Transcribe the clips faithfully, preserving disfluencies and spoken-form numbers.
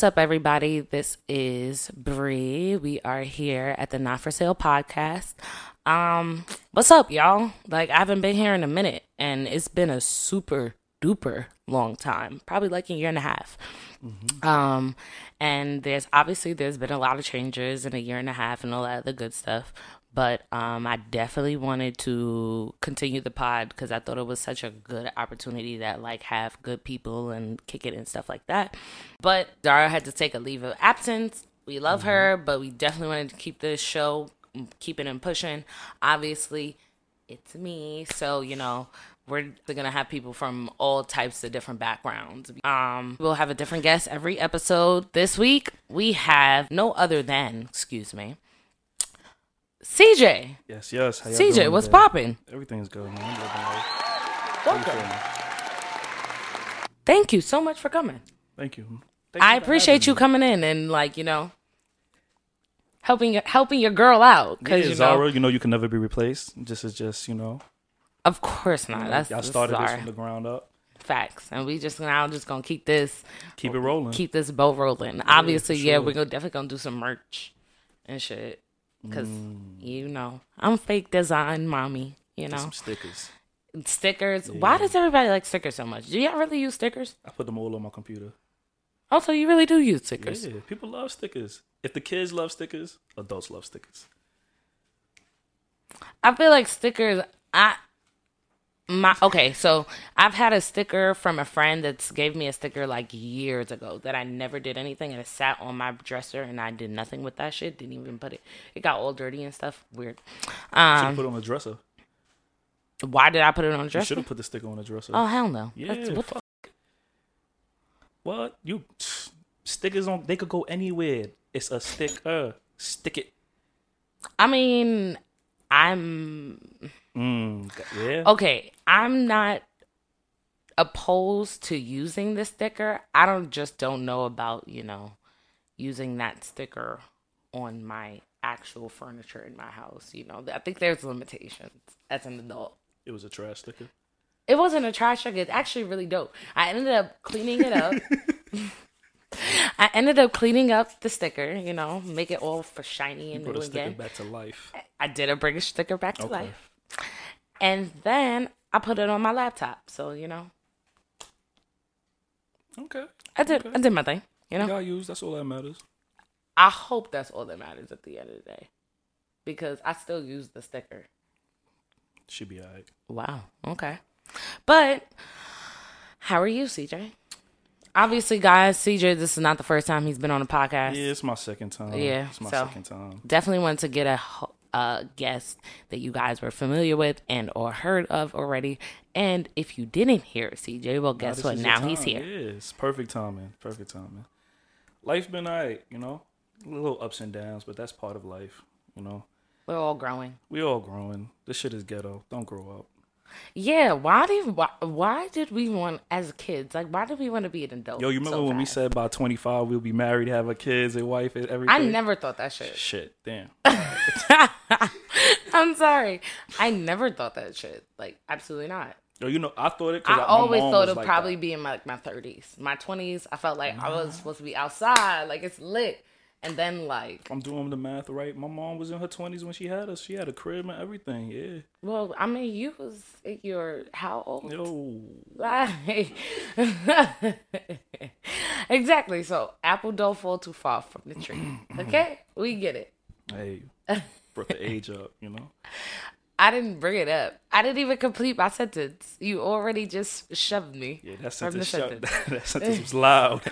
What's up, everybody? This is Bree. We are here at the Not For Sale podcast. Um, what's up, y'all? Like, I haven't been here in a minute, and it's been a super duper long time, probably like a year and a half. Mm-hmm. Um, and there's obviously there's been a lot of changes in a year and a half and all that other good stuff. But um, I definitely wanted to continue the pod because I thought it was such a good opportunity that like have good people and kick it and stuff like that. But Dara had to take a leave of absence. We love mm-hmm. her, but we definitely wanted to keep this show, keeping and pushing. Obviously, it's me. So, you know, we're going to have people from all types of different backgrounds. Um, we'll have a different guest every episode. This week, we have no other than, excuse me, C J. Yes, yes. How y'all C J, doing what's today? popping? Everything's good, man. I'm living life. Welcome. Thank you so much for coming. Thank you. Thank I you appreciate you me. coming in and, like, you know, helping your, helping your girl out. Yeah, you know, Zara, you know you can never be replaced. Just is just, you know. Of course not. That's Y'all started this our, from the ground up. Facts. And we just now just going to keep this. Keep it rolling. Keep this boat rolling. Yeah, Obviously, sure. yeah, we're gonna, definitely going to do some merch and shit. Because, mm. you know, I'm fake design mommy, you know. Some stickers. Stickers. Yeah. Why does everybody like stickers so much? Do y'all really use stickers? I put them all on my computer. Also, you really do use stickers. Yeah, people love stickers. If the kids love stickers, adults love stickers. I feel like stickers, I... My okay, so I've had a sticker from a friend that's gave me a sticker like years ago that I never did anything, and it sat on my dresser, and I did nothing with that shit. Didn't even put it. It got all dirty and stuff. Weird. Um, should have put it on the dresser. Why did I put it on the dresser? You should have put the sticker on the dresser. Oh hell no! Yeah. That's, what the fuck? F- what you stickers on? They could go anywhere. It's a sticker. Stick it. I mean, I'm. Mm, yeah. Okay, I'm not opposed to using the sticker. I don't just don't know about, you know, using that sticker on my actual furniture in my house. You know, I think there's limitations as an adult. It was a trash sticker. It wasn't a trash sticker. It's actually really dope. I ended up cleaning it up. I ended up cleaning up the sticker, you know, make it all for shiny and you new brought a sticker again. Back to life. I did bring a sticker back to okay. life. And then I put it on my laptop. So, you know. Okay. I did okay. I did my thing. You know. You got used. That's all that matters. I hope that's all that matters at the end of the day. Because I still use the sticker. Should be alright. Wow. Okay. But how are you, C J? Obviously, guys, C J, this is not the first time he's been on a podcast. Yeah, it's my second time. Yeah. It's my so second time. Definitely wanted to get a a guest that you guys were familiar with and or heard of already. And if you didn't hear C J, well, guess what? Now he's here. Yeah, it's perfect timing. Perfect timing. Life's been all right, you know. A little ups and downs, but that's part of life, you know. We're all growing. We're all growing. This shit is ghetto. Don't grow up. Yeah, why did why, why did we want as kids? Like, why did we want to be an adult? Yo, you remember so when fast? we said by twenty-five we'll be married, have a kids, a wife, and everything? I never thought that shit. Shit, damn. I'm sorry, I never thought that shit. Like, absolutely not. Yo, you know, I thought it. I, I always thought it'd like probably that. be in my like my thirties, my twenties. I felt like I was supposed to be outside, like it's lit. And then, like... I'm doing the math right. My mom was in her twenties when she had us. She had a crib and everything, yeah. Well, I mean, you was... You're... How old? Yo. Like... Exactly. So, apple don't fall too far from the tree. Okay? We get it. Hey. Brought the age up, you know? I didn't bring it up. I didn't even complete my sentence. You already just shoved me. Yeah, that sentence, from the sentence. Sho- that sentence was loud.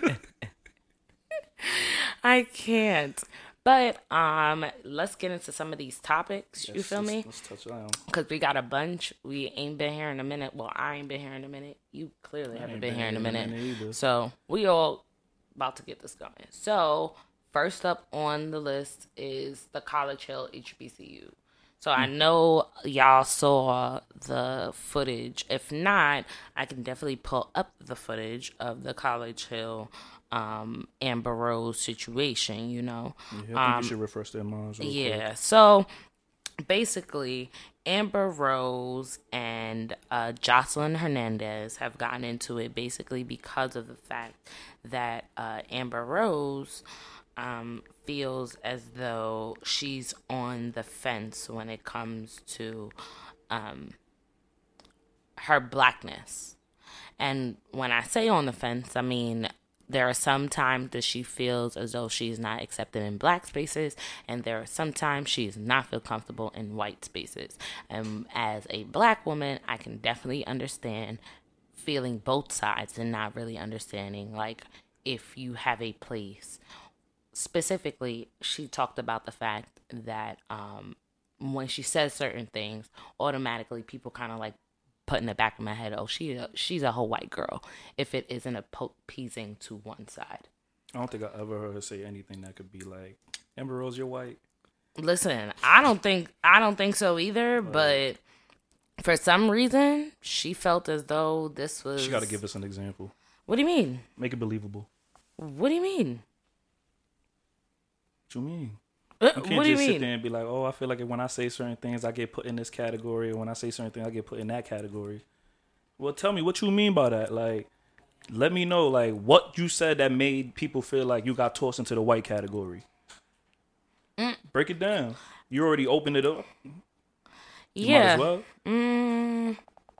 I can't. But um, let's get into some of these topics. Yes, you feel let's, me? Let's touch on. Because we got a bunch. We ain't been here in a minute. Well, I ain't been here in a minute. You clearly I haven't been been here in a minute. minute So we all about to get this going. So first up on the list is the College Hill H B C U. So I know y'all saw the footage. If not, I can definitely pull up the footage of the College Hill um, Amber Rose situation, you know. Yeah, I think um, you should refresh their minds. Real yeah. quick. So basically, Amber Rose and uh, Jocelyn Hernandez have gotten into it basically because of the fact that uh, Amber Rose um, feels as though she's on the fence when it comes to um, her blackness. And when I say on the fence, I mean there are some times that she feels as though she's not accepted in black spaces, and there are some times she's not feel comfortable in white spaces. And as a black woman, I can definitely understand feeling both sides and not really understanding, like, if you have a place. Specifically, she talked about the fact that um, when she says certain things, automatically people kind of like put in the back of my head, oh, she a, she's a whole white girl, if it isn't appeasing to one side. I don't think I ever heard her say anything that could be like, Amber Rose, you're white. Listen, I don't think I don't think so either, right. But for some reason, she felt as though this was... She got to give us an example. What do you mean? Make it believable. What do you mean? What you mean? Uh, you can't what do just you sit mean? there and be like, oh, I feel like when I say certain things, I get put in this category, or when I say certain things, I get put in that category. Well, tell me what you mean by that. Like, let me know, like, what you said that made people feel like you got tossed into the white category. Mm. Break it down. You already opened it up. You yeah. Might as well. Mm.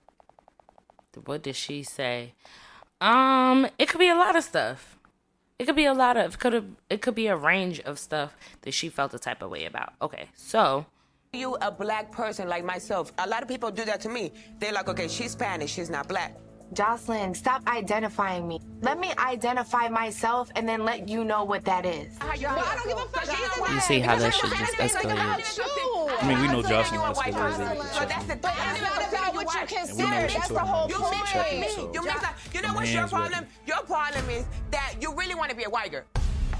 What did she say? Um, it could be a lot of stuff. It could be a lot of, could have, it could be a range of stuff that she felt a type of way about. Okay, so. You a black person like myself. A lot of people do that to me. They're like, okay, she's Spanish, she's not black. Jocelyn, stop identifying me. Let me identify myself and then let you know what that is. You see how that shit just escalated. I mean, we know Jocelyn escalated with the So that's the thing. What you And we know what consider, she's that's the talking whole about. You mix Checking, it. so You mix that. You know my what's your hands problem? ready. Your problem is that you really want to be a white girl.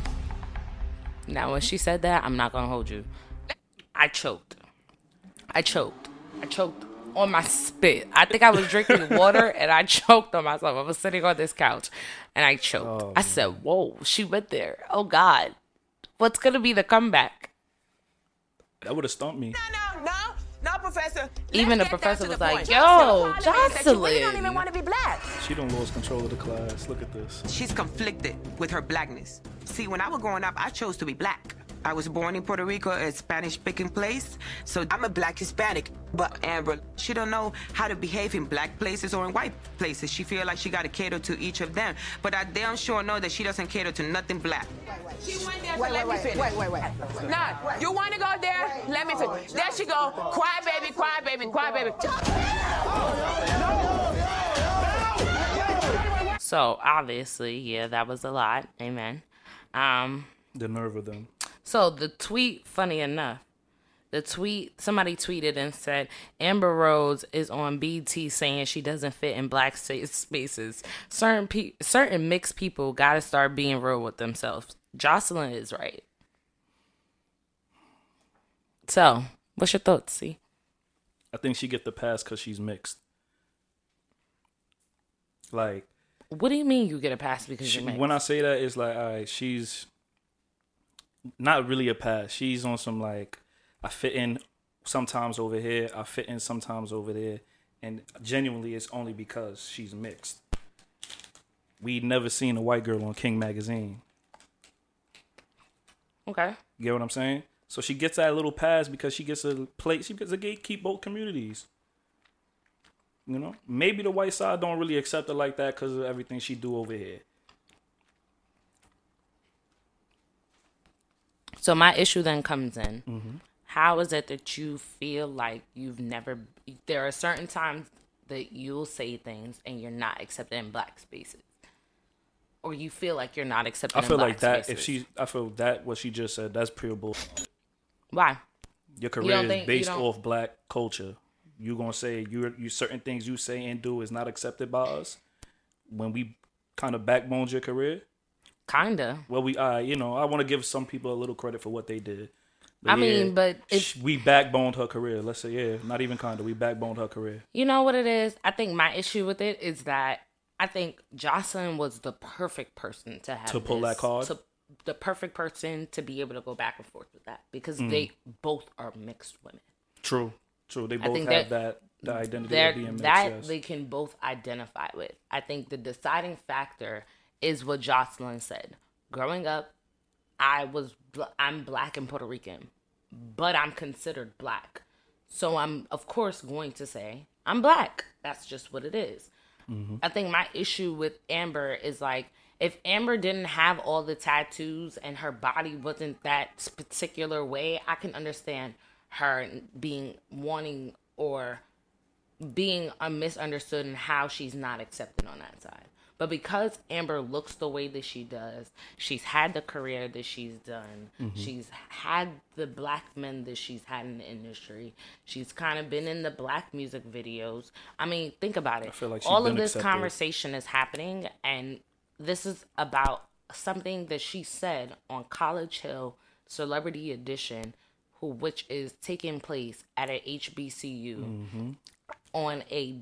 Now, when she said that, I'm not going to hold you. I choked. I choked. I choked on my spit. I think I was drinking water and I choked on myself. I was sitting on this couch and I choked. Oh, I said, whoa, she went there. Oh, God. What's going to be the comeback? That would have stumped me. No, no, no. No, Professor. Even the Let's get professor down to was the like, point. yo, Your problem is that you really don't Jocelyn. even want to be black. She done lost control of the class. Look at this. She's conflicted with her blackness. See, when I was growing up, I chose to be black. I was born in Puerto Rico, a Spanish-speaking place, so I'm a black Hispanic. But Amber, she don't know how to behave in black places or in white places. She feel like she got to cater to each of them. But I damn sure know that she doesn't cater to nothing black. She went there, so Wait, let wait, me finish. wait, wait, wait, wait. Nah, you want to go there? Let me finish. There she go. Cry, baby, cry, baby, cry, baby. So, obviously, yeah, that was a lot. Amen. Um, The nerve of them. So, the tweet, funny enough, the tweet, somebody tweeted and said, Amber Rose is on B T saying she doesn't fit in black spaces. Certain pe- certain mixed people got to start being real with themselves. Jocelyn is right. So, what's your thoughts, C? I think she get the pass because she's mixed. Like, what do you mean you get a pass because she, you're mixed? when I say that, it's like, all right, she's not really a pass. She's on some like, I fit in sometimes over here, I fit in sometimes over there, and genuinely, it's only because she's mixed. We never seen a white girl on King magazine. Okay. You get what I'm saying? So she gets that little pass because she gets a plate. She gets a gatekeep both communities. You know, maybe the white side don't really accept her like that because of everything she do over here. So my issue then comes in. Mm-hmm. How is it that you feel like you've never... There are certain times that you'll say things and you're not accepted in black spaces. Or you feel like you're not accepted I in feel black like that, spaces. if she, I feel that what she just said, that's pure bull. Why? Your You career don't is think- you based don't- off black culture. You gonna say you you certain things you say and do is not accepted by us when we kind of backboned your career. Kinda. Well, we, uh, you know, I want to give some people a little credit for what they did. But I mean, but if- sh- we backboned her career. Let's say, yeah, not even kinda. We backboned her career. You know what it is? I think my issue with it is that I think Jocelyn was the perfect person to have To pull this, that card? To, the perfect person to be able to go back and forth with that because Mm. they both are mixed women. True, true. They both think have that that, the identity They're- of D M X. that Yes. they can both identify with. I think the deciding factor is what Jocelyn said. Growing up, I was bl- I'm black and Puerto Rican, but I'm considered black. So I'm of course going to say I'm black. That's just what it is. Mm-hmm. I think my issue with Amber is like, if Amber didn't have all the tattoos and her body wasn't that particular way, I can understand her being wanting or being misunderstood and how she's not accepted on that side. But because Amber looks the way that she does, she's had the career that she's done, mm-hmm. she's had the black men that she's had in the industry, she's kind of been in the black music videos. I mean, think about it. I feel like all of this accepted. Conversation is happening, and this is about something that she said on College Hill Celebrity Edition, who which is taking place at a H B C U mm-hmm. on a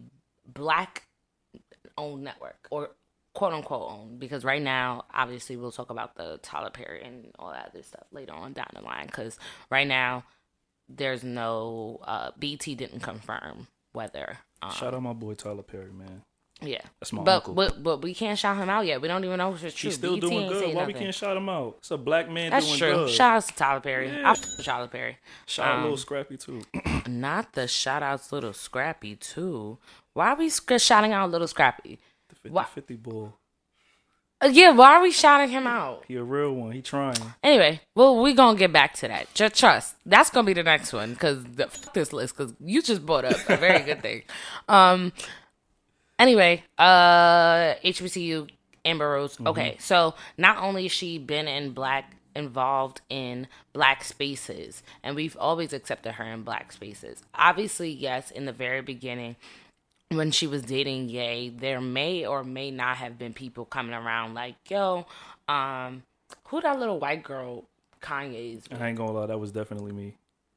black-owned network, or quote-unquote owned, because right now, obviously, we'll talk about the Tyler Perry and all that other stuff later on down the line, because right now, there's no, uh, B T didn't confirm whether. Um, Shout out my boy Tyler Perry, man. Yeah. That's my but, uncle. But, but we can't shout him out yet. We don't even know if it's true. He's still B T doing good. Why nothing. we can't shout him out? It's a black man That's doing true. good. Shout out to Tyler Perry. Yeah. I f- with Tyler Perry. Shout out um, Little Scrappy, too. Not the shout outs Little Scrappy, too. Why are we sc- shouting out Little Scrappy? The fifty fifty bull. Uh, yeah, why are we shouting him out? He a real one. He trying. Anyway, well, we gonna get back to that. Just trust. That's gonna be the next one, because f- this list, because you just brought up a very good thing. Um. Anyway, uh, H B C U, Amber Rose. Mm-hmm. Okay, so not only has she been in black, involved in black spaces, and we've always accepted her in black spaces. Obviously, yes, in the very beginning, when she was dating Ye, there may or may not have been people coming around like, yo, um, who that little white girl Kanye's with? I ain't gonna lie, that was definitely me.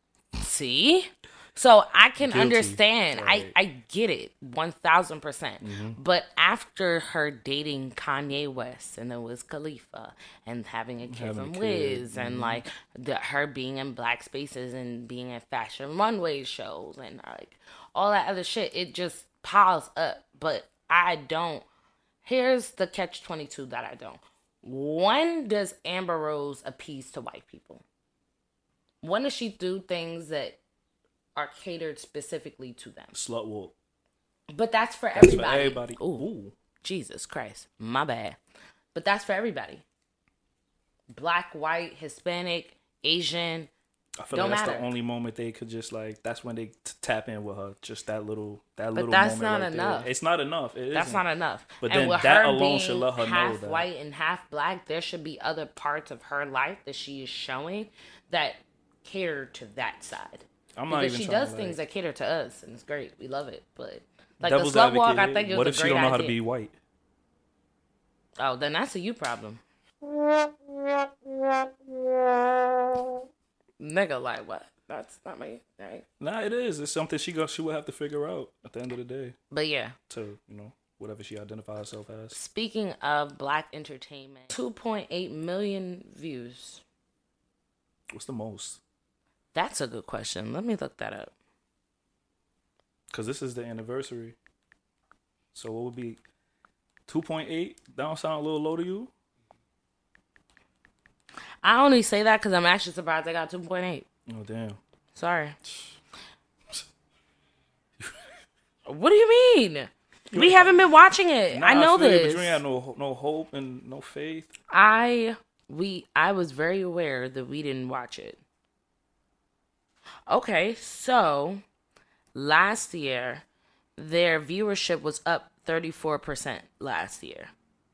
See? So I can Guilty. understand. Right. I, I get it one thousand percent. Mm-hmm. But after her dating Kanye West, and then was Khalifa, and having a kid Having from a Wiz, kid. and Mm-hmm. like the, her being in black spaces and being in fashion runway shows and like all that other shit, it just piles up. But I don't. Here's the catch twenty-two that I don't. When does Amber Rose appease to white people? When does she do things that are catered specifically to them? Slut walk. But that's for That's everybody. for everybody. Ooh, Ooh. Jesus Christ. My bad. But that's for everybody. Black, white, Hispanic, Asian. I feel Don't like that's matter. the only moment they could just like. That's when they t- tap in with her. Just that little, that But little. that's moment not right enough. There. It's not enough. It That's isn't. not enough. But and then with that her alone being should let her know half that. white and half black, there should be other parts of her life that she is showing that cater to that side. I'm not because even she trying does to, things like, that cater to us, and it's great. We love it. But like devil's the slut walk, advocate, I think it was what a if she great don't know how to idea. be white? Oh, then that's a you problem. Nigga, like what? That's not me, right? Nah, it is. It's something she go. She will have to figure out at the end of the day. But yeah. To you know whatever she identifies herself as. Speaking of black entertainment, two point eight million views. What's the most? That's a good question. Let me look that up. Because this is the anniversary. So what would be two point eight? That don't sound a little low to you? I only say that because I'm actually surprised I got two point eight. Oh, damn. Sorry. What do you mean? We haven't been watching it. Nah, I know feel you, this. But you ain't had no, no hope and no faith. I we I was very aware that we didn't watch it. Okay, so last year their viewership was up thirty-four percent last year.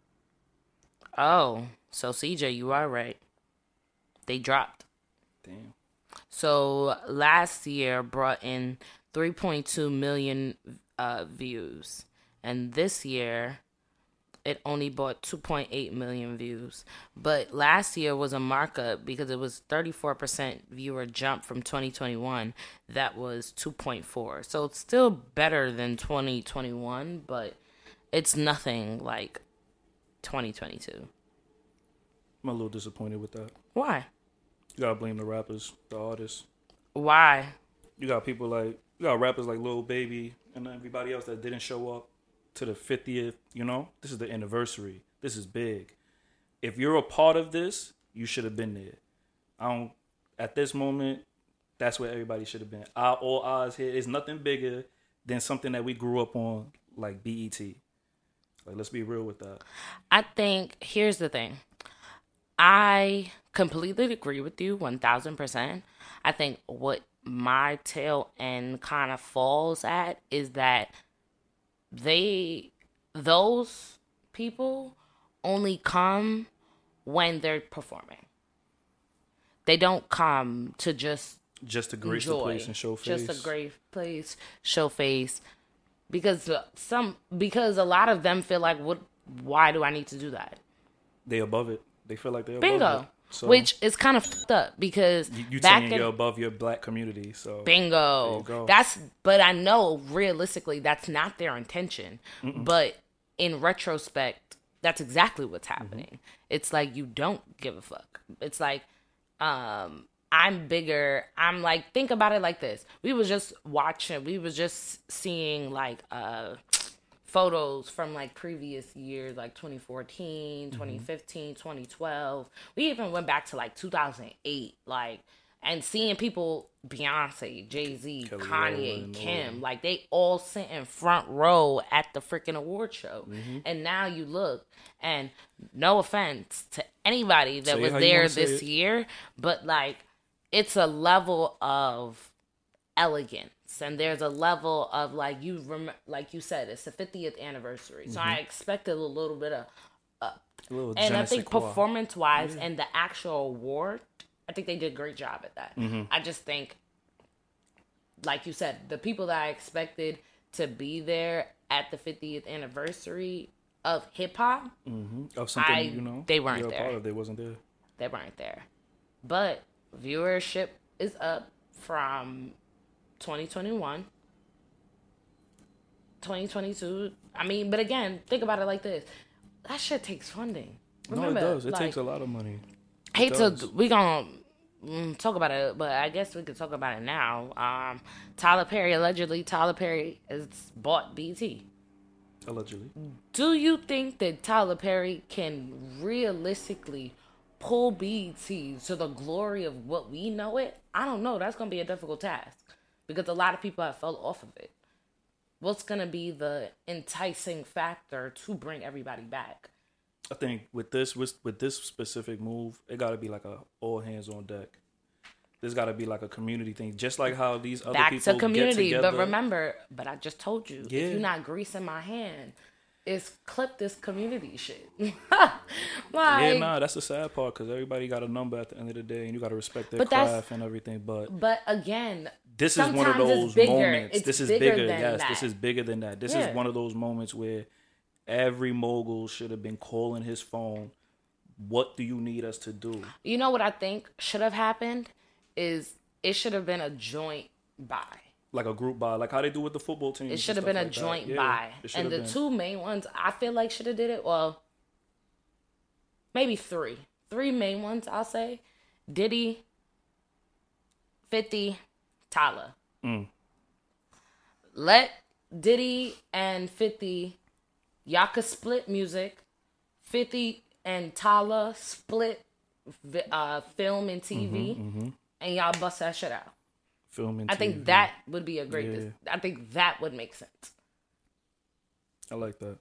Oh, so C J, you are right. They dropped. Damn. So last year brought in three point two million uh, views. And this year, it only brought two point eight million views. But last year was a markup because it was thirty-four percent viewer jump from twenty twenty-one. That was two point four. So it's still better than twenty twenty-one, but it's nothing like twenty twenty-two. I'm a little disappointed with that. Why? You gotta blame the rappers, the artists. Why? You got people like, you got rappers like Lil Baby and everybody else that didn't show up to the fiftieth, you know? This is the anniversary. This is big. If you're a part of this, you should have been there. I don't, at this moment, that's where everybody should have been. Our, all eyes here is nothing bigger than something that we grew up on, like B E T. Like, let's be real with that. I think, here's the thing. I completely agree with you one thousand percent. I think what my tail end kind of falls at is that they, those people only come when they're performing. They don't come to just Just to grace enjoy, the place and show face. Just a great place, show face. Because some, because a lot of them feel like, what? Why do I need to do that? They above it. They feel like they're Bingo. above it. So Which is kind of fucked up because you, you back saying in, you're above your black community. So bingo. there you go. That's, but I know realistically that's not their intention. Mm-mm. But in retrospect, that's exactly what's happening. Mm-hmm. It's like you don't give a fuck. It's like, um, I'm bigger. I'm like, think about it like this. We was just watching, we was just seeing like uh, photos from like previous years, like twenty fourteen, twenty fifteen, mm-hmm. twenty twelve. We even went back to like two thousand eight, like, and seeing people, Beyonce, Jay-Z, Kelly Kanye, Rowland, Kim, Lord. Like they all sit in front row at the freaking award show. Mm-hmm. And now you look, and no offense to anybody that say was there this year, but like, it's a level of elegance, and there's a level of like you rem- like you said, it's the fiftieth anniversary, mm-hmm. so I expected a little bit of up, and I think performance wise yeah. and the actual award, I think they did a great job at that. Mm-hmm. I just think, like you said, the people that I expected to be there at the fiftieth anniversary of hip hop, mm-hmm. of something I, you know they weren't there. Part of, they wasn't there. They weren't there, but viewership is up from twenty twenty-one, twenty twenty-two. I mean, but again, think about it like this. That shit takes funding. Remember, no, it does. It like, takes a lot of money. It hate does. to, we gonna mm, talk about it, but I guess we could talk about it now. Um, Tyler Perry, allegedly, Tyler Perry has bought B E T. Allegedly. Do you think that Tyler Perry can realistically pull B E T to the glory of what we know it? I don't know. That's going to be a difficult task because a lot of people have fell off of it. What's going to be the enticing factor to bring everybody back? I think with this with, with this specific move, it got to be like a all hands on deck. There's got to be like a community thing, just like how these other back people to community. Get but remember, but I just told you, yeah. if you're not greasing my hand, is clip this community shit. like, yeah, nah, that's the sad part because everybody got a number at the end of the day, and you got to respect their craft and everything. But but again, this is one of those moments. It's this is bigger. bigger yes, that. this is bigger than that. This yeah. is one of those moments where every mogul should have been calling his phone. What do you need us to do? You know what I think should have happened is it should have been a joint buy. Like a group buy, like how they do with the football team. It should have been a like joint yeah, buy. And the been. two main ones, I feel like should have did it. Well, maybe three. Three main ones, I'll say. Diddy, fifty, Tyler. Mm. Let Diddy and fifty, y'all could split music. fifty and Tyler split uh, film and T V. Mm-hmm, mm-hmm. And y'all bust that shit out. Film and I think T V. that would be a great. Yeah. Dis- I think that would make sense. I like that.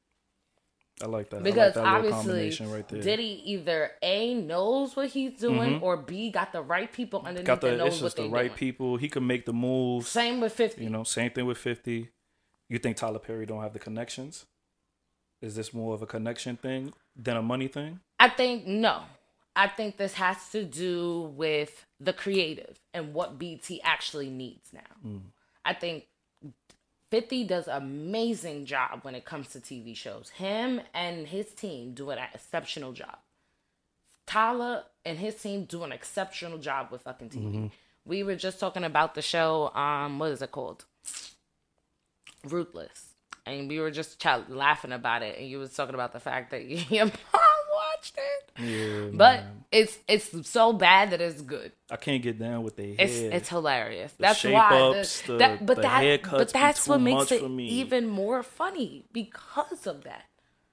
I like that. Because I like that obviously, right there. Diddy either A, knows what he's doing, mm-hmm. or B, got the right people underneath got the, that knows it's what just they're the right doing. people. He can make the moves. Same with fifty. You know, same thing with fifty. You think Tyler Perry don't have the connections? Is this more of a connection thing than a money thing? I think no. I think this has to do with the creative and what B T actually needs now. Mm. I think fifty does an amazing job when it comes to T V shows. Him and his team do an exceptional job. Tyler and his team do an exceptional job with fucking T V. Mm-hmm. We were just talking about the show, um, what is it called? Ruthless. And we were just ch- laughing about it. And you was talking about the fact that your mom watched it. Yeah, but man. it's it's so bad that it's good. I can't get down with their hair. It's it's hilarious. The That's shape why. ups, the, the- that, but the that haircuts but be that's too what makes much it for me. even more funny because of that.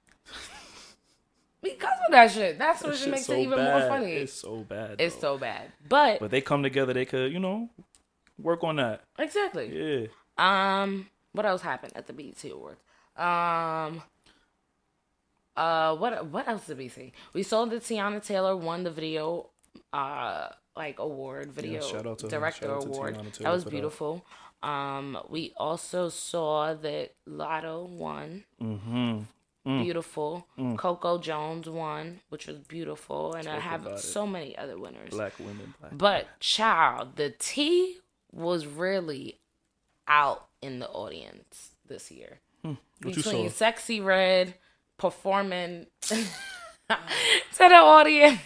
Because of that shit. That's what That shit shit's makes so it even bad. more funny. It's so bad. It's though. so bad. But, But they come together. They could, you know, work on that. exactly. Yeah. Um, what else happened at the B E T Awards? Um, uh, what what else did we see? We saw that Tiana Taylor won the video, uh, like award, video Yeah, shout out to her. director Shout out to award. Tiana Taylor That was for that. beautiful. Um, we also saw that Lotto won. Mm-hmm. Beautiful. Coco Jones won, which was beautiful, and I Talk have about it. so many other winners. Black women. Black. But child, the tea was really out in the audience this year. What you Between saw? Sexy Red performing to the audience.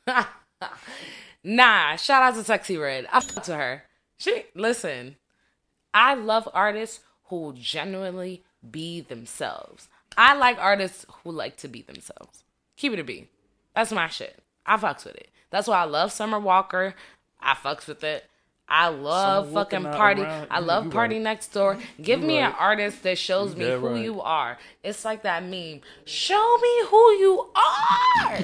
Nah, shout out to Sexy Red. I fuck to her. She listen. I love artists who genuinely be themselves. I like artists who like to be themselves. Keep it a B. That's my shit. I fucks with it. That's why I love Summer Walker. I fucks with it. I love Summer fucking Walker not Party. around. I You- love you Party right. Next Door. Give You me an right. artist that shows me Yeah, who right. you are. It's like that meme. Show me who you are.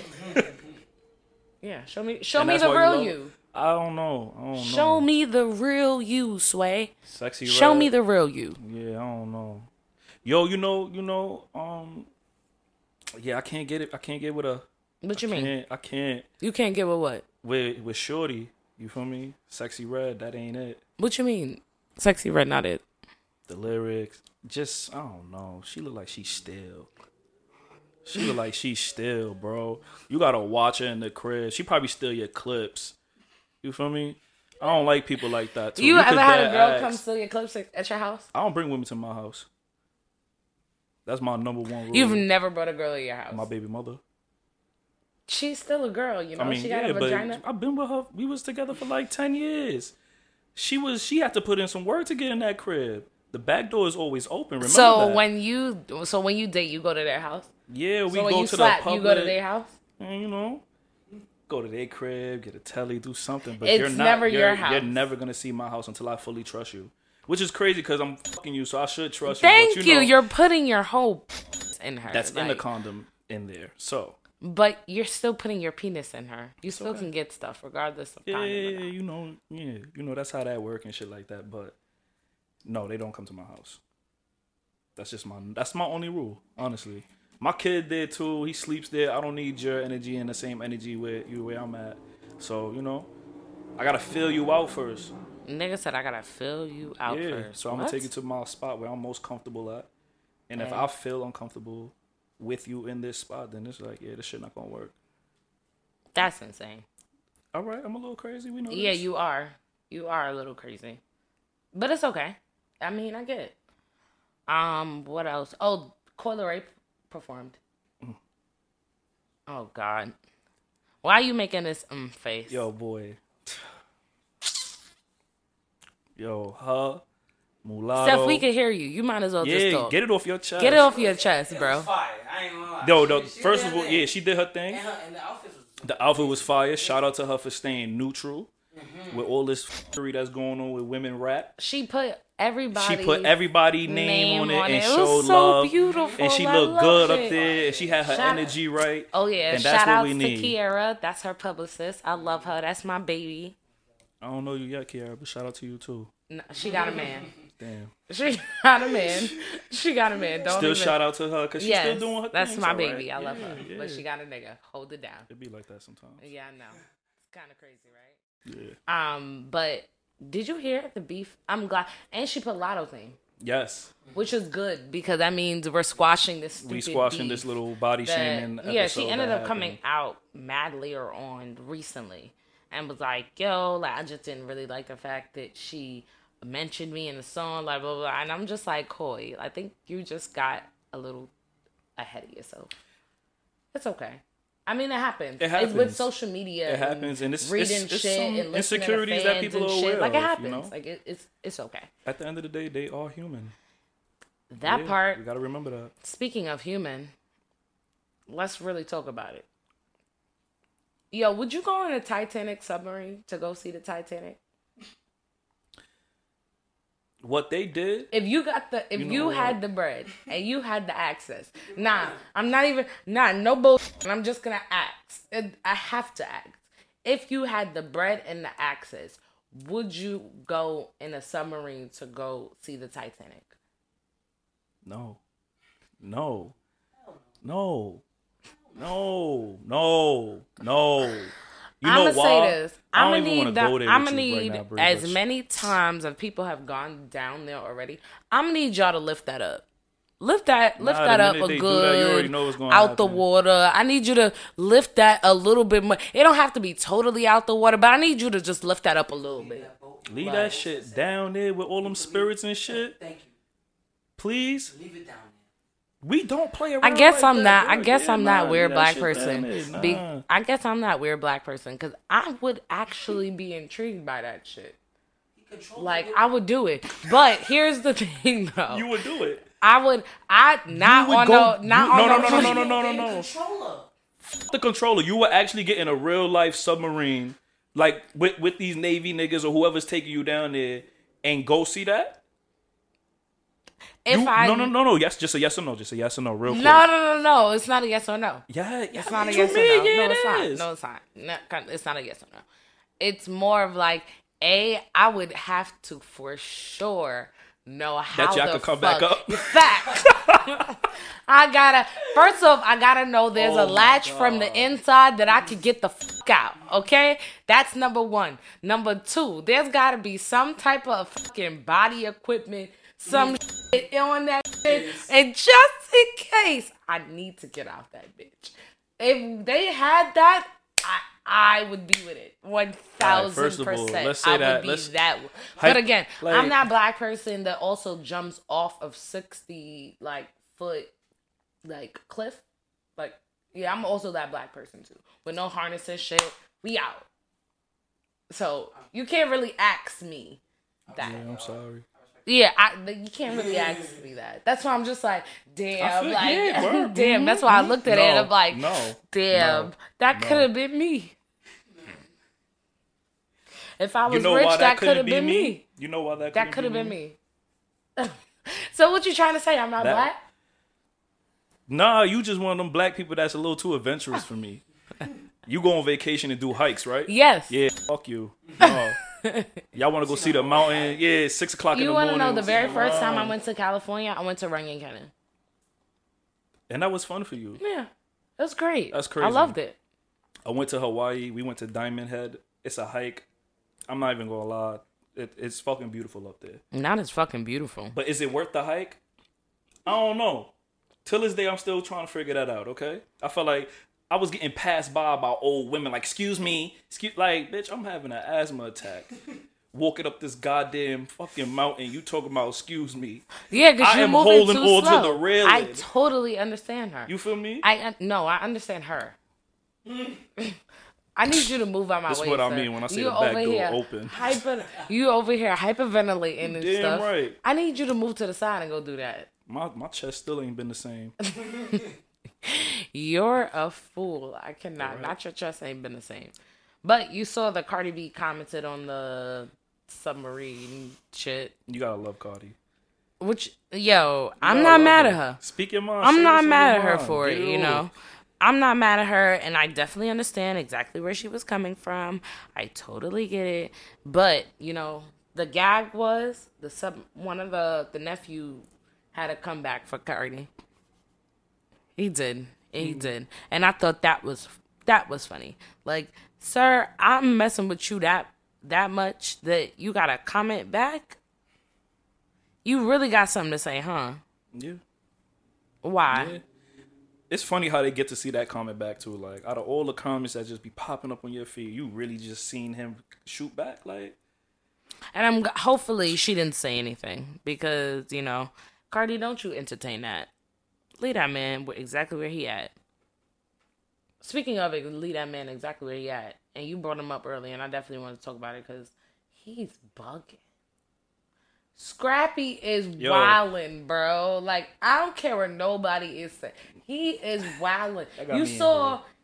Yeah, show me show And me that's the why real love- you. I don't know. I don't know. Show me the real you, Sway. Sexy Show Red. me the real you. Yeah, I don't know. Yo, you know, you know, um, yeah, I can't get it. I can't get with a. What you I mean? can't, I can't You can't get with what? with with Shorty. You feel me? Sexy Red. That ain't it. What you mean? Sexy Red, not it. The lyrics, just I don't know. She look like she's still. She look like she's still, bro. You gotta watch her in the crib. She probably steal your clips. You feel me? I don't like people like that too. You, could ever had a dead girl ask. come steal your clips at at your house? I don't bring women to my house. That's my number one rule. You've never brought a girl to your house. My baby mother. She's still a girl, you know. I mean, she got yeah, a vagina. but I've been with her. We was together for like ten years. She was. She had to put in some work to get in that crib. The back door is always open. Remember So that? when you, so when you date, you go to their house. yeah, we So when go you to slap, the public. you go to their house. And, you know, go to their crib, get a telly, do something. But It's you're not, never you're, your house. You're never gonna see my house until I fully trust you. Which is crazy because I'm fucking you, so I should trust Thank you. you. But you, know, You're putting your whole in her. that's in the like- condom in there. So But you're still putting your penis in her. You still okay. can get stuff regardless of yeah, condom or yeah, not. yeah, you know, yeah, you know that's how that work and shit like that. But no, they don't come to my house. That's just my. That's my only rule, honestly. My kid there too. He sleeps there. I don't need your energy and the same energy where you where I'm at. So you know, I gotta fill you out first. Nigga said I gotta fill you out yeah. first. So I'm What? gonna take you to my spot where I'm most comfortable at. And if Okay. I feel uncomfortable with you in this spot, then it's like, yeah, this shit not gonna work. That's insane. All right, I'm a little crazy. We know. Yeah, this. you are. You are a little crazy. But it's okay. I mean, I get it. Um, what else? Oh, Coyle Ray performed. Mm. Oh God. Why are you making this um face? Yo, boy. Yo, her, mulatto. Steph, we can hear you. You might as well just Yeah, talk. get it off your chest. Get it off your chest, bro. Fire. I ain't gonna lie. Yo, the, She- she first did of all, her yeah, thing. she did her thing. And, her, and the outfits was The outfit was fire. Shout out to her for staying neutral Mm-hmm. with all this f***ery that's going on with women rap. She put everybody. She put everybody name, on it and It was showed so love. beautiful. And she I looked loved good it. up there. And she had her Shout- energy right. Oh yeah, and that's shout what out we to need. Kiara. That's her publicist. I love her. That's my baby. I don't know you yet, Kiara, but shout out to you too. No, she got a man. Damn. She got a man. She got a man. Don't Still even. shout out to her because she's Yes, still doing her that's thing. my It's all baby. right. I love Yeah, her, yeah. but she got a nigga. Hold it down. It be like that sometimes. Yeah, I know. It's kind of crazy, right? Yeah. Um, but did you hear the beef? I'm glad, and she put Lotto thing, Yes. which is good because that means we're squashing this. Stupid We squashing beef this little body that- shaming. Yeah, episode she ended that up coming happened. out mad later on recently and was like, "Yo, like I just didn't really like the fact that she mentioned me in the song, like blah blah." blah. And I'm just like, Coy, I think you just got a little ahead of yourself. It's okay. I mean, it happens. It It's happens. with social media. It happens, and it's- reading it's- it's shit some and listening to insecurities that fans people and are shit. aware Like it of, you happens. know? Like it, it's it's okay. At the end of the day, they are human. That Yeah, part. You got to remember that. Speaking of human, let's really talk about it. Yo, would you go on a Titanic submarine to go see the Titanic? What they did? If you got the, if You know you what? had the bread and you had the access, nah, I'm not even, nah, no bullshit. I'm just gonna ask. It- I have to ask. If you had the bread and the access, would you go in a submarine to go see the Titanic? No. No. No. No. No. No. You know I'm gonna why? say this. I I'm don't gonna even need want that. to go there I'm with gonna you right need now, Brie, as but- many times as people have gone down there already. I'm gonna need y'all to lift that up. Lift that, lift Nah, that the up minute a they do that, you already good know what's gonna out the happen. water. I need you to lift that a little bit more. It don't have to be totally out the water, but I need you to just lift that up a little bit. Leave that shit down there with all them spirits and shit. Thank you. Please. Leave it down there. We don't play around. I guess like I'm that, not. bro. I guess Yeah, I'm nah, not weird leave that black shit person. down there. Be- Nah. I guess I'm not weird black person because I would actually be intrigued by that shit. He controls Like it. I would do it, but here's the thing though. You would do it. I would. I not You would on go- no. Not you- on no, no, no. no, no, no, no, no, Be a no. controller. The controller. You would actually get in a real life submarine, like with with these Navy niggas or whoever's taking you down there, and go see that. If You- I no, no, no, no. Yes, just a yes or no. Just a yes or no, real quick. No, no, no, no. It's not a yes or no. Yeah, yeah. It's not a what yes you or no. mean? Yeah, no, it's it not. is. No, it's not. No, it's not a yes or no. It's more of like a. I would have to for sure know how That y'all the could come fuck, back up? Fact. I gotta. First off, I gotta know there's Oh a my latch from the inside that I could get the fuck out. Okay, that's number one. Number two, there's gotta be some type of fucking body equipment, some shit on that shit, and just in case, I need to get out that bitch. If they had that, I I would be with it one thousand first of all, percent. let's say I that- would be let's- that. Hype- But again, like- I'm that black person that also jumps off of sixty like foot like cliff. Like yeah, I'm also that black person too. With no harnesses, shit. We out. So you can't really ask me that. Yeah, I'm sorry. Yeah, I, you can't really ask me that. That's why I'm just like, I damn, feel- like, yeah, bro. damn. That's why I looked at it and No, I'm like, no, damn, no, that no. could have been me. If I was You know rich, why that, that could have couldn't be been me. me? You know why that That could have been me. So what you trying to say? I'm not That- black? Nah, you just one of them black people that's a little too adventurous for me. You go on vacation and do hikes, right? Yes. Yeah, fuck you. No. Y'all want to go see the mountain? Yeah, six o'clock in You the want to morning. know the very first time I Wow. went to California, I went to Runyon Canyon. And that was fun for you. Yeah, it was great. That's I crazy. loved it. I went to Hawaii. We went to Diamond Head. It's a hike. I'm not even gonna lie. It, it's fucking beautiful up there. Not as fucking beautiful. But is it worth the hike? I don't know. Till this day, I'm still trying to figure that out. Okay, I felt like I was getting passed by by old women. Like, excuse me, excuse, like, bitch, I'm having an asthma attack. Walking up this goddamn fucking mountain, you talking about excuse me? Yeah, because I you're am moving holding too on to slow. the railing. I totally understand her. You feel me? I un- no, I understand her. I need you to move out my This way. what I sir. mean when I say You the back over door here open. Hyper, you over here hyperventilating and Damn stuff. right. I need you to move to the side and go do that. My my chest still ain't been the same. You're a fool. I cannot. Not your chest ain't been the same. But you saw the Cardi B commented on the submarine shit. You gotta love Cardi. Which, yo, I'm gotta not love mad her. at her. Speak your mind. I'm Say not what's on mad your at her mind. for it, Get you off. know. I'm not mad at her, and I definitely understand exactly where she was coming from. I totally get it. But, you know, the gag was the sub one of the the nephew had a comeback for Cardi. He did. He did. And I thought that was that was funny. Like, sir, I'm messing with you that that much that you got to comment back? You really got something to say, huh? Yeah. Why? Yeah. It's funny how they get to see that comment back too. Like, out of all the comments that just be popping up on your feed, you really just seen him shoot back. Like, And I'm hopefully she didn't say anything because, you know, Cardi, don't you entertain that. Leave that man exactly where he at. Speaking of it, leave that man exactly where he at. And you brought him up early, and I definitely want to talk about it because he's bugging. Scrappy is Yo. wildin', bro. Like, I don't care what nobody is saying. He is wildin'. That got You me in saw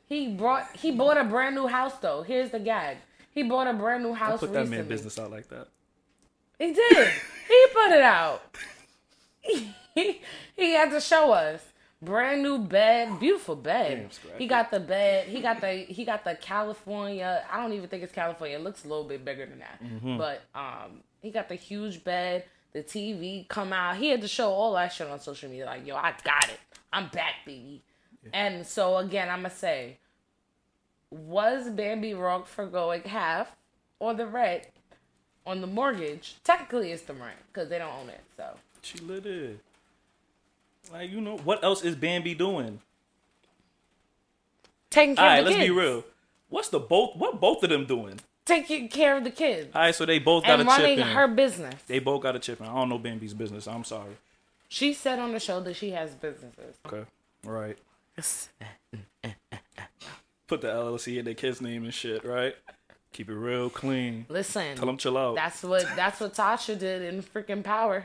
He brought he bought a brand new house though. Here's the gag. He bought a brand new house. Don't put that recently. man business out like that. He did. He put it out. he, he had to show us. Brand new bed, beautiful bed. Damn, Scrappy. He got the bed. He got the he got the California. I don't even think it's California. It looks a little bit bigger than that. Mm-hmm. But um, he got the huge bed. The T V come out. He had to show all that shit on social media. Like, yo, I got it. I'm back, baby. Yeah. And so again, I'ma say, was Bambi wrong for going half or the rent on the mortgage? Technically, it's the rent because they don't own it. So she lit it. Like, you know, what else is Bambi doing? Taking care All right, of the let's kids. be real. What's the both? What both of them doing? Taking care of the kids. All right, so they both got And a chip running in. her business. They both got a chip in. I don't know Bambi's business. I'm sorry. She said on the show that she has businesses. Okay, right. Put the L L C in their kid's name and shit, right? Keep it real clean. Listen, Tell them chill out. That's what that's what Tasha did in freaking Power.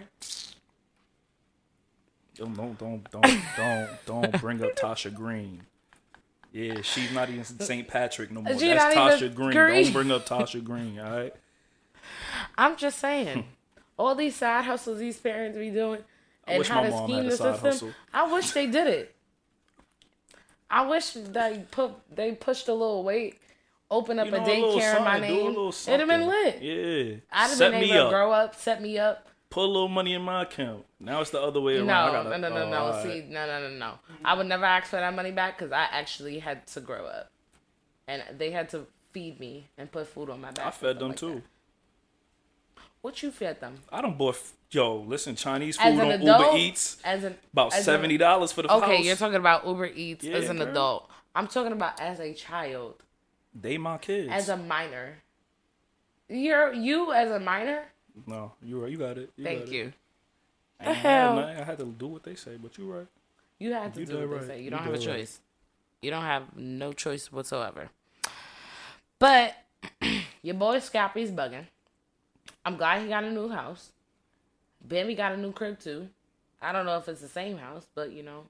Don't don't don't don't don't, don't bring up Tasha Green. Yeah, she's not even Saint Patrick no more. She That's not Tasha even Green. Green. Don't bring up Tasha Green, all right? I'm just saying, all these side hustles these parents be doing, I and wish how my to mom scheme had a the side system. hustle. I wish they did it. I wish they put they pushed a little weight, open up You know, a a little daycare in my something, do a name. little It'd have been something. lit. Yeah. I'd have Set been me able to up. grow up, set me up. Put a little money in my account. Now it's the other way around. No, I gotta, no, no, no, oh, no. all right. See, no, no, no, no. I would never ask for that money back because I actually had to grow up, and they had to feed me and put food on my back. I and fed stuff them like too. that. What you fed them? I don't bought. Yo, listen, Chinese food As an on adult, Uber Eats. as an About as seventy an- dollars for the Okay, house. you're talking about Uber Eats Yeah, as an girl. adult. I'm talking about as a child, They my kids. as a minor. You're you as a minor. no, you right. You got it. You Thank got it. you. I The ain't had hell? nothing. I had to do what they say, but you right. You have to You do dead what right. they say. You You don't have a dead right. choice. You don't have no choice whatsoever. But your boy Scrappy's bugging. I'm glad he got a new house. Bambi got a new crib too. I don't know if it's the same house, but you know.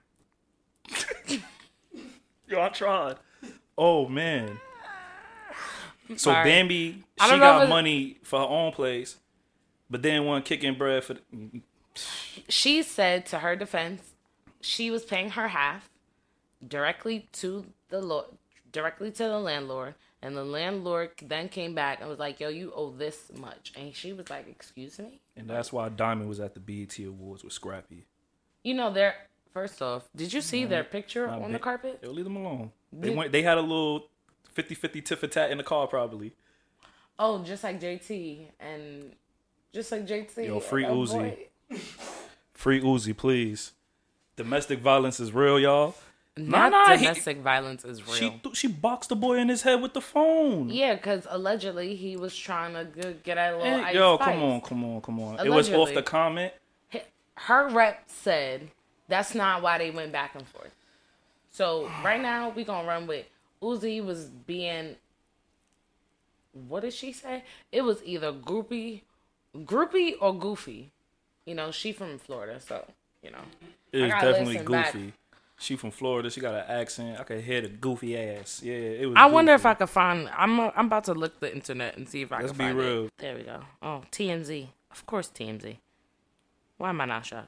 Yo, I tried. Oh man. So Sorry. Bambi, I she don't know got if it's- money for her own place, but then one kicking bread for. The, She said, to her defense, she was paying her half directly to the lo- directly to the landlord, and the landlord then came back and was like, "Yo, you owe this much," and she was like, "Excuse me." and that's why Diamond was at the B E T Awards with Scrappy. You know, they're first off, did you see their picture Nah, on ba- the carpet? Yo, leave them alone. They Did- went. They had a little fifty-fifty tit for tat in the car, probably. Oh, just like J T and just like J T. Yo, free oh, Uzi. boy. Free Uzi, please. Domestic violence is real, y'all. Not Nah, nah, he- domestic violence is real. She th- she boxed the boy in his head with the phone. Yeah, because allegedly he was trying to g- get a little Hey, ice yo, spice. come on, come on, come on. It was off Allegedly. the comment. Her rep said that's not why they went back and forth. So right now we gonna run with Uzi was being. What did she say? It was either groupie, groupie or goofy. You know, she from Florida, so you know. It I was gotta definitely listen back. goofy. She from Florida. She got an accent. I could hear the goofy ass. Yeah, it was. I wonder if goofy. I could find. I'm. uh, I'm about to look the internet and see if I Let's can be find real. it. There we go. Oh, T M Z. Of course, T M Z. Why am I not shocked?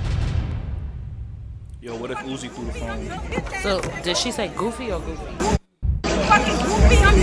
Yo, what if Uzi threw the phone? So, did she say goofy or goofy? Fucking goofy, I'm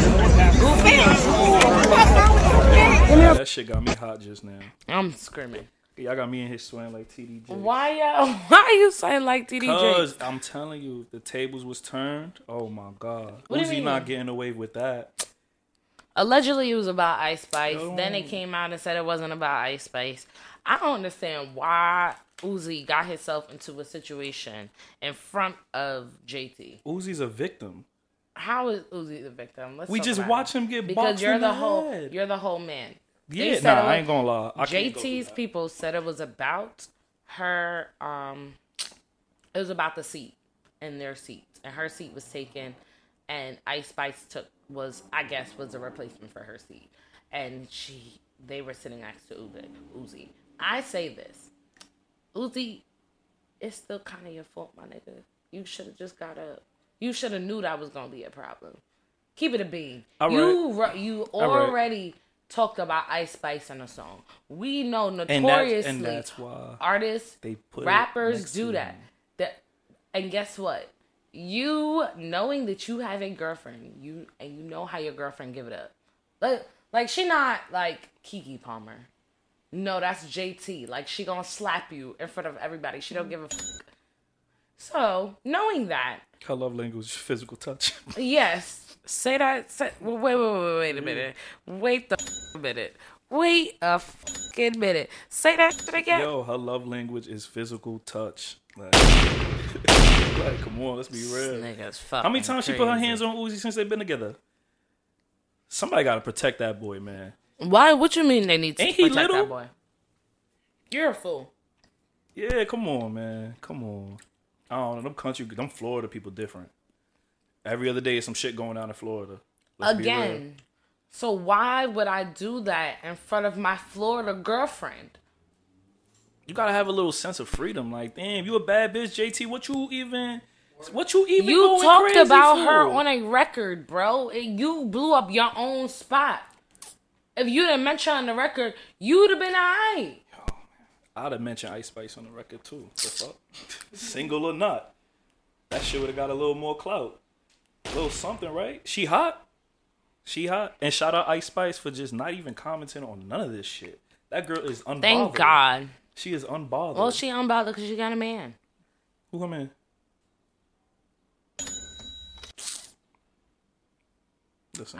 Yeah, that shit got me hot just now. I'm screaming. Y'all got me in here sweating like T D J. Why y'all? Why are you saying like T D J? Cause I'm telling you, if the tables was turned, oh my god, What do you Uzi mean? not getting away with that. Allegedly, it was about Ice Spice. Yo. Then it came out and said it wasn't about Ice Spice. I don't understand why Uzi got himself into a situation in front of J T. Uzi's a victim. How is Uzi the victim? Let's We talk just about watch it. him get because boxed you're in the the whole head. you're the whole man. They Yeah, said nah, it I was- ain't gonna lie. I can't go JT's through that. people said it was about her. Um, it was about the seat and their seats, and her seat was taken, and Ice Spice took was I guess was a replacement for her seat, and she they were sitting next to Uzi. Uzi. I say this, Uzi, it's still kind of your fault, my nigga. You should have just got up. You should have knew that was gonna be a problem. Keep it a bean. All you ru- you All right. already talked about Ice Spice in a song. We know And, that, notoriously and that's why artists, they put it rappers next do to that. them. That and guess what? You knowing that you have a girlfriend, you and you know how your girlfriend give it up. Like like she not like Keke Palmer. No, that's J T. Like she gonna slap you in front of everybody. She don't give a fuck. So knowing that, Her love language is physical touch. yes. Say that. Say, wait, wait, wait, wait, wait a minute. Wait the f- minute. Wait a fucking minute. Say that shit again. Yo, her love language is physical touch. Like, like come on, let's be real. Niggas fucking How many times she put her crazy. hands on Uzi since they've been together? Somebody got to protect that boy, man. Why? What you mean they need to Ain't he protect little? that boy? You're a fool. Yeah, come on, man. Come on. I don't know. Them country, them Florida people different. Every other day, some shit going on in Florida. Let's be real. Again. So why would I do that in front of my Florida girlfriend? You gotta have a little sense of freedom. Like, damn, you a bad bitch, J T. What you even? What you even? You going talked crazy about for? her on a record, bro. And you blew up your own spot. If you didn't mention her on the record, you'd have been alright. I'd have mentioned Ice Spice on the record too. The fuck? Single or not, that shit would have got a little more clout. A little something, right? She hot. She hot. And shout out Ice Spice for just not even commenting on none of this shit. That girl is unbothered. Thank God. She is unbothered. Well, she unbothered because she got a man. Who come in? Listen.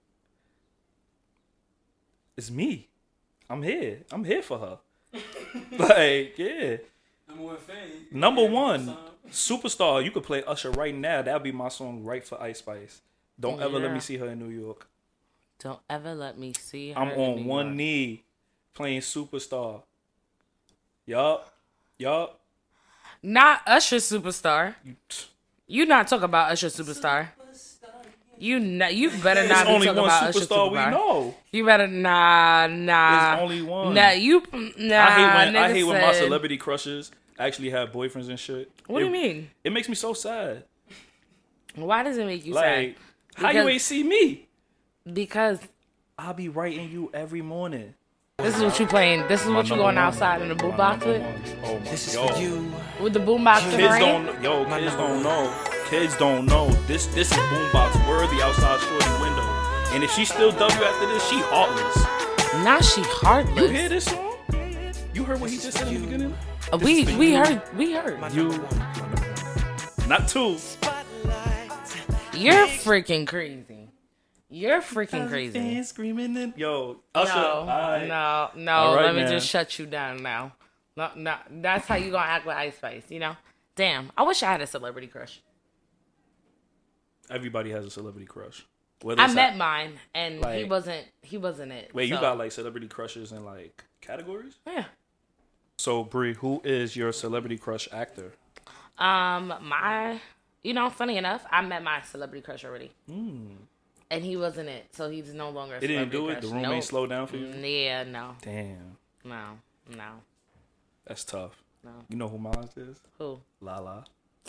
It's me. I'm here. I'm here for her. Like, yeah. Number one fan. Number one, superstar. You could play Usher right now. That'd be my song right for Ice Spice. Don't ever let Yeah. me see her in New York. Don't ever let me see her. I'm in on New one York. knee playing superstar. Yup. Yup. Not Usher superstar. You not talking about Usher superstar. You not, you better There's not be only talking one about Usher superstar we superstar. know. You better nah nah. There's only one. Nah, you nah. I hate when I nigga hate when my said- celebrity crushes actually have boyfriends and shit. What it, do you mean? It makes me so sad. Why does it make you Like, how you Because- ain't see me? sad? Because I'll be writing you every morning. this is what you playing. This is what you number going one. outside in the My boombox number with. one. Oh my This is yo. for you. With the boombox in the Kids rain. don't, yo, kids don't know. Kids don't know. This, this is boombox worthy outside shorty window. And if she still W after this, she heartless. Now she heartless. You hear this song? You heard what he just said in the beginning? Uh, we This is for we you. heard we heard. You, not two. You're freaking crazy. You're freaking crazy. Fans screaming in. Yo, Usher. No, I, no, no. All right, Let me man. just shut you down now. No, no. That's how you gonna act with Ice Spice, you know? Damn. I wish I had a celebrity crush. Everybody has a celebrity crush. Whether I it's met a- mine, and he like- wasn't. He wasn't it. Wait, you so- got like celebrity crushes in like categories? Yeah. So, Brie, who is your celebrity crush actor? Um, my, you know, funny enough, I met my celebrity crush already, and he wasn't it. So he's no longer. A It didn't celebrity do it. crush. The room Nope. ain't slowed down for you. Yeah, no, Damn, no, no. that's tough. No. You know who mine is? Who? Lala.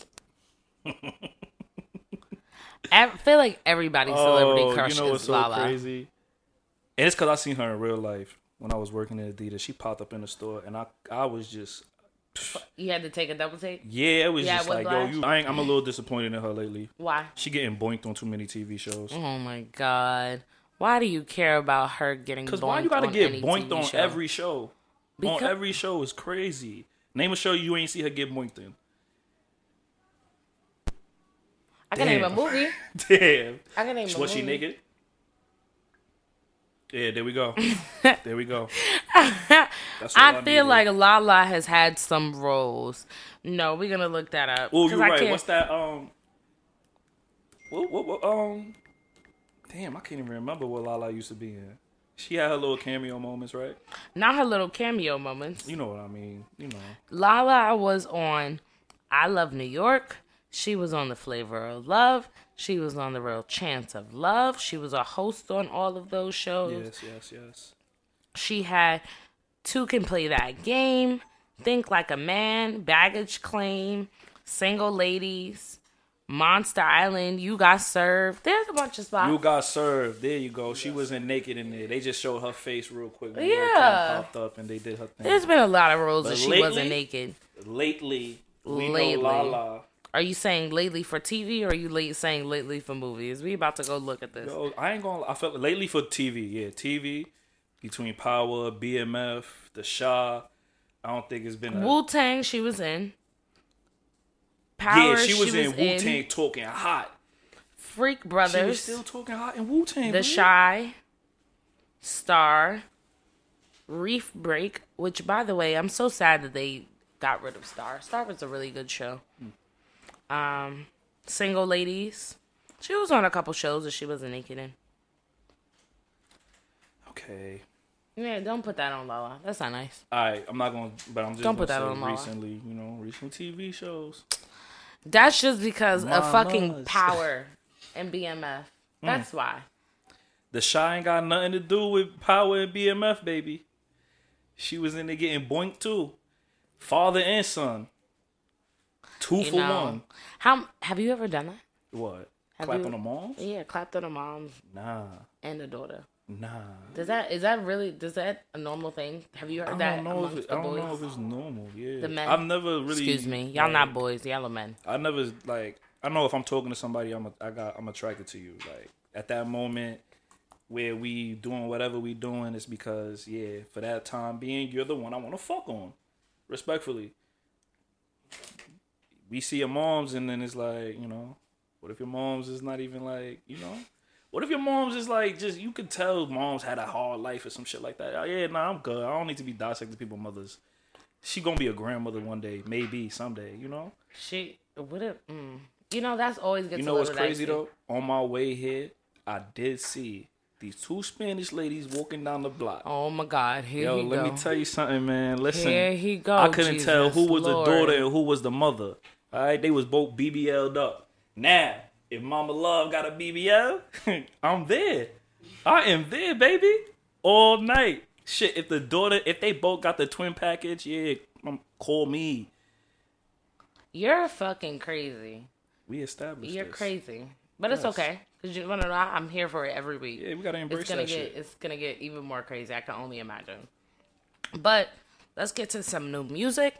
I feel like everybody's celebrity Oh, crush you know what's is so Lala. crazy? And it's because I seen her in real life when I was working at Adidas. She popped up in the store, and I, I was just, You had to take a double take. yeah, it was Yeah, just with like, Blanche? yo, you. I ain't, I'm a little disappointed in her lately. Why? She getting boinked on too many T V shows. Oh my god. Why do you care about her getting boinked Because why you gotta on get any boinked T V on show? every show? Because- On every show is crazy. Name a show you ain't see her get boinked in. I can name a Damn. movie. Damn. I can name a Was movie. she naked? Yeah, there we go. There we go. That's all I feel needed. like Lala has had some roles. No, we're gonna look that up. Oh, 'Cause you're I right. can't- What's that? Um. What, what? What? Um. Damn, I can't even remember what Lala used to be in. She had her little cameo moments, right? Not her little cameo moments. You know what I mean. You know. Lala was on I Love New York. She was on The Flavor of Love. She was on The Real Chance of Love. She was a host on all of those shows. Yes, yes, yes. She had Two Can Play That Game, Think Like a Man, Baggage Claim, Single Ladies. Monster Island, You Got Served. There's a bunch of spots. You Got Served. There you go. She wasn't naked in there. They just showed her face real quick. When Yeah. popped up and they did her thing. There's been a lot of roles But that she lately- wasn't naked. Lately, we Lately. know Lala. Are you saying lately for T V or are you late saying lately for movies? We about to go look at this. Yo, I ain't gonna. I felt lately for T V. Yeah, T V between Power, B M F, The Shaw. I don't think it's been. A, Wu Tang, she was in. Power, yeah, she was she in was Wu Tang talking hot. Freak She Brothers, was still talking hot in Wu Tang. The Shy, Star, Reef Break. Which, by the way, I'm so sad that they got rid of Star. Star was a really good show. Um, Single Ladies. She was on a couple shows that she wasn't naked in. Okay. Yeah, don't put that on Lala. That's not nice. All right, I'm not gonna. But I'm just Don't gonna put that say on Lala. recently. You know, recent T V shows. That's just because of fucking Mamas. Power and B M F. That's why. The Shy ain't got nothing to do with Power and B M F, baby. She was in there getting boinked too. Father and son. Two You for know. one. How have you ever done that? What? Have Clap you- on the moms? Yeah, clapped on the mom Nah. and the daughter. Nah. Does that is that really does that a normal thing? Have you heard I that don't know if amongst it, I the don't boys? know if it's normal. Yeah. The men? I've never really. Excuse me, y'all like, not boys, y'all are men. I never like. I know if I'm talking to somebody, I'm a, I got I'm attracted to you. Like at that moment where we doing whatever we doing, it's because yeah, for that time being, you're the one I want to fuck on. Respectfully. We see your moms, and then it's like, you know, what if your moms is not even like, you know, what if your moms is like, just you could tell moms had a hard life or some shit like that. Oh, yeah, nah, I'm good. I don't need to be dissecting people's mothers. She gonna be a grandmother one day, maybe someday, you know. She what if mm, you know that's always gets You a know what's little crazy dicey. though? On my way here, I did see these two Spanish ladies walking down the block. Oh my God, here Yo, he let go. me tell you something, man. Listen, Here he go. I couldn't Jesus, tell who was Lord. the daughter and who was the mother. All right, they was both B B L'd up. Now, if Mama Love got a B B L, I'm there. I am there, baby, all night. Shit, if the daughter, if they both got the twin package, yeah, um, call me. You're fucking crazy. We established. You're this. crazy, but it's Yes. okay because you want to know I'm here for it every week. Yeah, we gotta embrace it's gonna that get shit. it's gonna get even more crazy. I can only imagine. But let's get to some new music.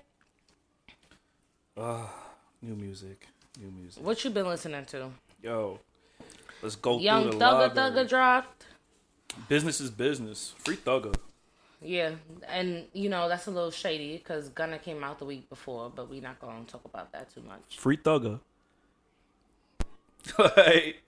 New music, new music. What you been listening to? Yo, let's go Young through the Thugger library. Thugger dropped. Business is business. Free Thugger. Yeah, and you know that's a little shady because Gunna came out the week before, but we not gonna talk about that too much. Free Thugger. Like,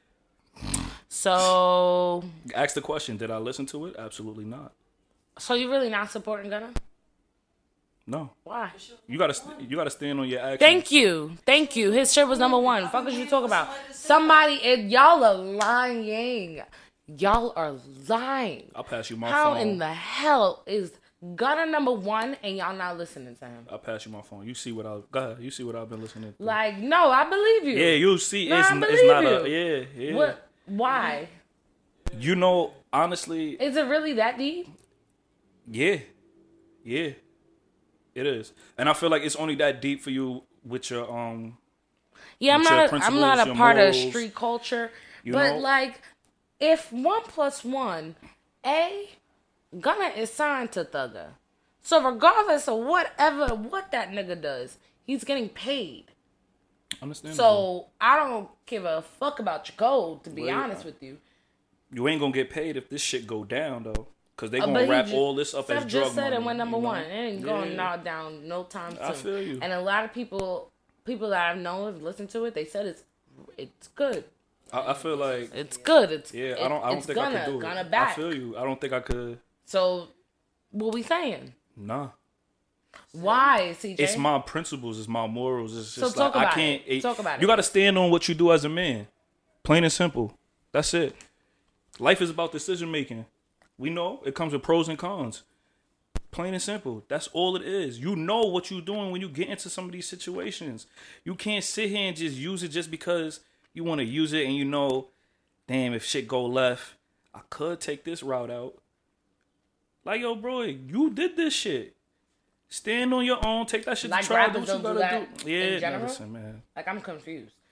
So, ask the question, did I listen to it? Absolutely not. so you really not supporting Gunna? No. Why? You gotta st- you gotta stand on your actions. Thank you, thank you. His shit was number one. Fuck is you talking about? Somebody, it, y'all are lying. Y'all are lying. I'll pass you my How phone. in the hell is Gunna number one and y'all not listening to him? I'll pass you my phone. You see what I go ahead. You see what I've been listening to. Like, no, I believe you. Yeah, you'll see. No, it's I it's believe not you. a yeah yeah. What? Why? You know, honestly, Is it really that deep? yeah, yeah, it is. And I feel like it's only that deep for you with your um. Yeah, I'm With your not. A, I'm not principles, a your part of morals, street culture, you but know? like, if one plus one, a Gunna is signed to Thugger, so regardless of whatever what that nigga does, he's getting paid. Understand? So I don't give a fuck about your code, to be Well, honest with you. you ain't gonna get paid if this shit go down though, because they Uh, gonna but he wrap ju- all this up Steph as drug just said money. it went number you know? one. It ain't going Yeah. knocked down no time soon. I feel you. And a lot of people, people that I know have listened to it. They said it's, it's good. I, I feel like It's good. It's yeah. it- I don't. I don't it's think gonna, I could do gonna it. back. I feel you. I don't think I could. So, what we saying? Nah. Why, C J? It's my principles. It's my morals. It's So just talk like about I can't. it. Talk about you it. got to stand on what you do as a man. Plain and simple. That's it. Life is about decision making. We know it comes with pros and cons. Plain and simple. That's all it is. You know what you're doing when you get into some of these situations. You can't sit here and just use it just because you want to use it and you know, damn, if shit go left, I could take this route out. Like, yo, bro, you did this shit. Stand on your own. Take that shit Like to trial. Do rappers what you don't do gotta that do. in Yeah, no, general? listen, man. Like, I'm confused.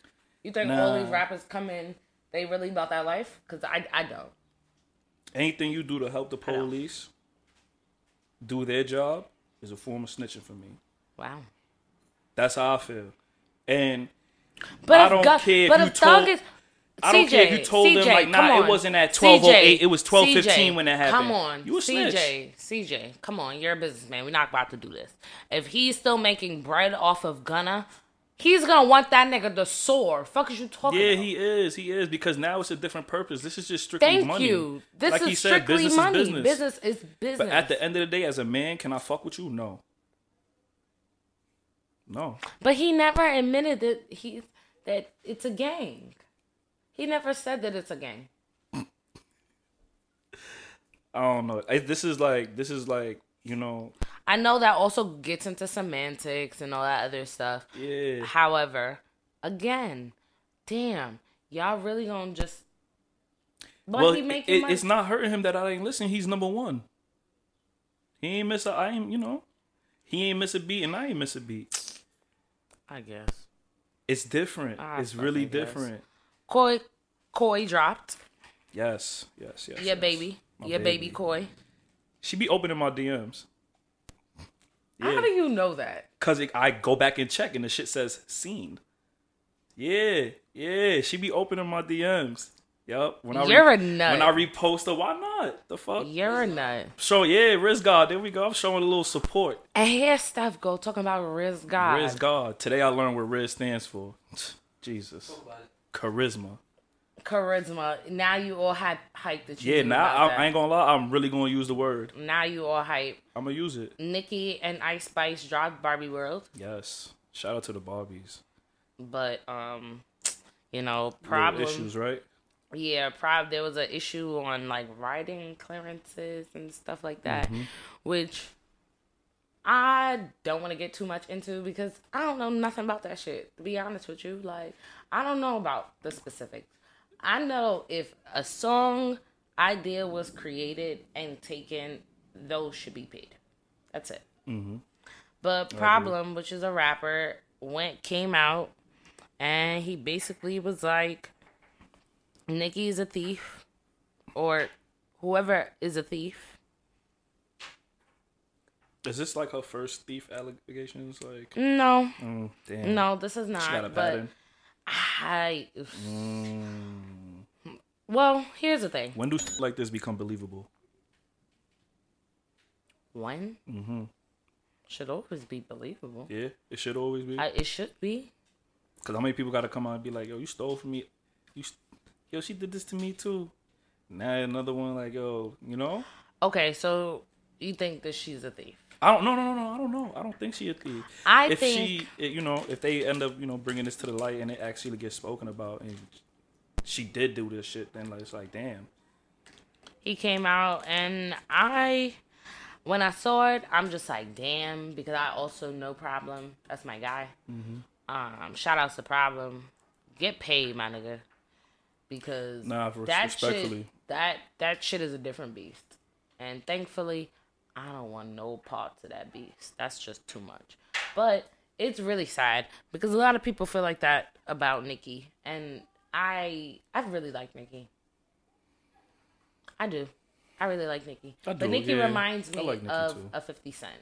You think Nah. all these rappers come in, they really about that life? Because I, I don't. Anything you do to help the police do their job is a form of snitching for me. Wow. That's how I feel. And But I if don't Gun- care if but you if told... Thug is, I don't C J, care if you told C J, them, like, come nah, on. it wasn't at twelve oh eight, it was twelve fifteen C J, when that happened. Come on. You a snitch. C J, C J, come on. You're a businessman. We're not about to do this. If he's still making bread off of Gunna, he's going to want that nigga to soar. Fuck is you talking Yeah, about? he is. He is. Because now it's a different purpose. This is just strictly Thank money. you. This like is he said, strictly business money. is business. Business is business. But at the end of the day, as a man, can I fuck with you? No. No. But he never admitted that he that it's a gang. He never said that it's a gang. I don't know. I, this is like, this is like, you know. I know that also gets into semantics and all that other stuff. Yeah. However, again, damn, y'all really gonna just let Well, me it, make it, money? it's not hurting him that I ain't listen. He's number one. He ain't miss a, I ain't, you know. He ain't miss a beat and I ain't miss a beat. I guess. It's different. I it's really fucking guess. different. Koi, Koi dropped. Yes, yes, yes. Yeah, yes. baby. My Yeah, baby, Koi. She be opening my D Ms. How do you know that? Cause it, I go back and check and the shit says seen. Yeah, yeah. She be opening my D Ms. Yup. When I You're a nut. When I repost her, why not? The fuck? You're a nut. So yeah, Riz God. There we go. I'm showing a little support. And here's Steph go talking about Riz God. Riz God. Today I learned what Riz stands for. Jesus. Charisma. Charisma. Now you all hype, hype that you Yeah, knew now about I, that. I ain't gonna lie. I'm really gonna use the word. Now you all hype. I'm gonna use it. Nicki and Ice Spice dropped Barbie World, Yes. Shout out to the Barbies. but um, you know, Little problem. issues, right? Yeah, prob. There was an issue on like writing clearances and stuff like that, Mm-hmm. which I don't want to get too much into because I don't know nothing about that shit. To be honest with you, like I don't know about the specifics. I know if a song idea was created and taken, those should be paid. That's it. Mm-hmm. But Problem, which is a rapper, went came out and he basically was like, Nicki is a thief, or whoever is a thief. Is this like her first thief allegations? Like, No, mm, damn. no, this is not. She got a but pattern. I. Mm. Well, here's the thing. When do shit like this become believable? When Mm-hmm. should always be believable. Yeah, it should always be. I, it should be. Cause how many people got to come out and be like, "Yo, you stole from me. You, st- yo, she did this to me too." Now another one like, "Yo, you know." Okay, so you think that she's a thief? I don't. No, no, no, no. I don't know. I don't think she a thief. I if think. she, eh, you know, if they end up, you know, bringing this to the light and it actually gets spoken about, and she did do this shit, then like, it's like, damn. He came out and I, when I saw it, I'm just like, damn, because I also know Problem. That's my guy. Mm-hmm. Um, shout outs to Problem. Get paid, my nigga. Because Nah, for that respectfully. shit, that, that shit is a different beast. And thankfully, I don't want no parts of that beast. That's just too much. But it's really sad because a lot of people feel like that about Nicki. And I I really like Nicki. I do. I really like Nicki. I do, But Nicki yeah. reminds I me like Nicki of too. a fifty Cent.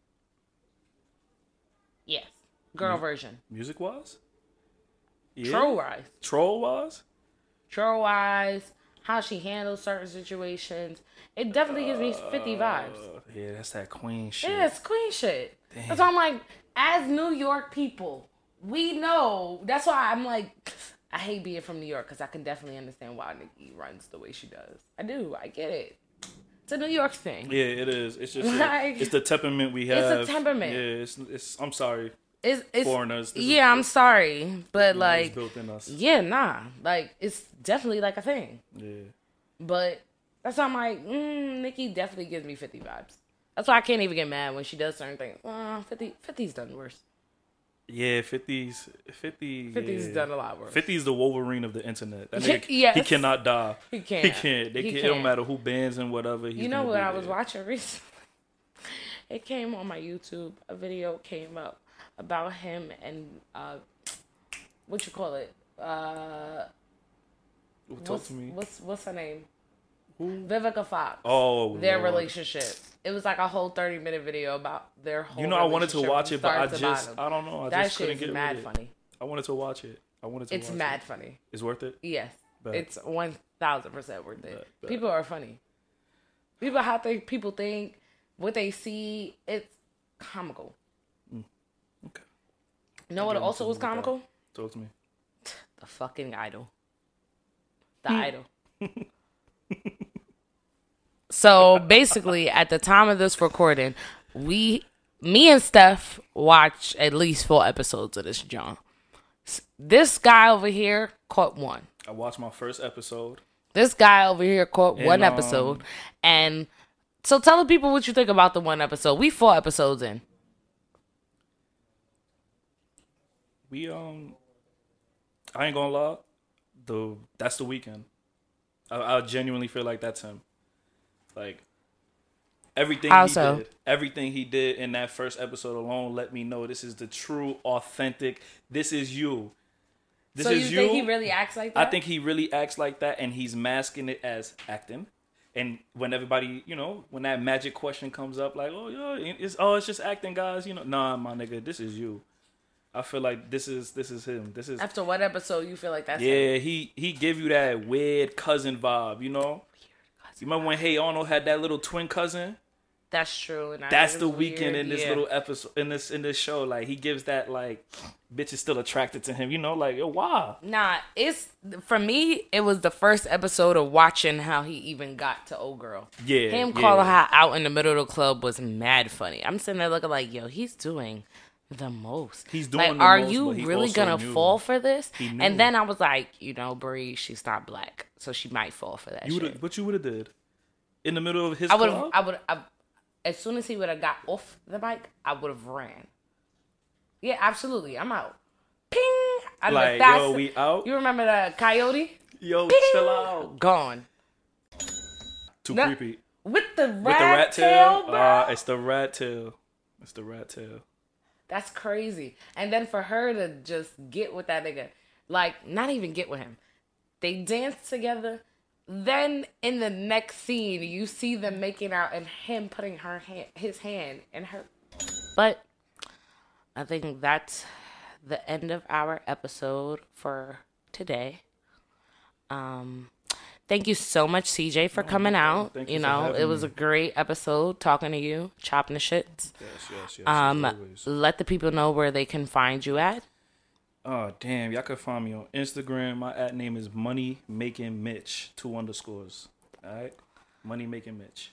Yes. Girl version. Music wise. Yeah. Troll wise. Troll wise. Troll wise. How she handles certain situations. It definitely gives me fifty vibes. Uh, yeah, that's that queen shit. Yeah, it's queen shit. That's why I'm like, as New York people, we know. That's why I'm like, I hate being from New York because I can definitely understand why Nicki runs the way she does. I do. I get it. It's a New York thing. Yeah, it is. It's just Like, it's the temperament we have. it's a temperament. Yeah, it's, it's I'm sorry, It's, it's foreigners. This is- yeah, I'm sorry, but you know, like, it's built in us. yeah, nah, like it's definitely like a thing. Yeah. But that's why I'm like, mm, Nicki definitely gives me fifty vibes. That's why I can't even get mad when she does certain things. Uh, fifty, fifty's done worse. Yeah, fifties, fifty. fifty's yeah. done a lot worse. fifty's the Wolverine of the internet. That nigga, Yes. he cannot die. He can't. He can't. They He can't. It can't. don't matter who bans and whatever. He's You know gonna what be I was there. watching recently? It came on my YouTube. A video came up about him and uh, what you call it? uh, Talk what's, to me. what's what's her name? Who? Vivica Fox. Oh, their Lord. relationship. It was like a whole thirty minute video about their whole. You know, I wanted to relationship watch from it, but I start to just, bottom. I don't know. I That just couldn't shit's get mad with it. funny. I wanted to watch it. I wanted to. It's watch mad it. funny. It's worth it. Yes, Bet. it's one thousand percent worth it. Bet, bet. People are funny. People how think people think what they see. It's comical. Okay. You know what? Get Also into was it with that. comical. Talk to me. The fucking idol. The idol. So basically, at the time of this recording, we, me and Steph, watched at least four episodes of this John. This guy over here caught one. I watched my first episode. This guy over here caught And, one um, episode. And so tell the people what you think about the one episode. We four episodes in. We um, I ain't gonna lie, the that's the weekend. I, I genuinely feel like that's him. Like everything How he so? did, everything he did in that first episode alone, let me know this is the true, authentic. This is you. This So is you you. think he really acts like that? I think he really acts like that, and he's masking it as acting. And when everybody, you know, when that magic question comes up, like, oh, yo, it's oh, it's just acting, guys. You know, nah, my nigga, this is you. I feel like this is this is him. This is After what episode you feel like that's him? yeah. He he give you that weird cousin vibe. You know, you remember when Hey Arnold had that little twin cousin? That's true. And I That's think the it's weekend weird. in this Yeah. little episode in this in this show. Like he gives that like bitch is still attracted to him. You know, like yo, why? Nah, it's for me. It was the first episode of watching how he even got to old girl. Yeah, him yeah. calling her out in the middle of the club was mad funny. I'm sitting there looking like, yo, he's doing the most. He's doing like, the are most, you but he really also gonna knew. fall for this? He knew. And then I was like, you know, Bree, she's not black, so she might fall for that You shit. would what you would have did in the middle of his I would club? have. I would. I, as soon as he would have got off the mic, I would have ran. Yeah, absolutely. I'm out. Ping. I'm Like, the fast- yo, we out? You remember the coyote? Yo, Ping. chill out. Gone. Too No, creepy. With the rat, With the rat tail, tail, bro. uh, it's the rat tail. It's the rat tail. That's crazy. And then for her to just get with that nigga, like not even get with him, they dance together. Then in the next scene, you see them making out and him putting her hand, his hand in her. But I think that's the end of our episode for today. Um, thank you so much, C J, for coming out. Thank You you for know, having it was me. a great episode talking to you, chopping the shits. Yes, yes, yes. Um, always. let the people know where they can find you at. Oh damn! Y'all can find me on Instagram. My at name is Money Making Mitch. Two underscores. All right, Money Making Mitch.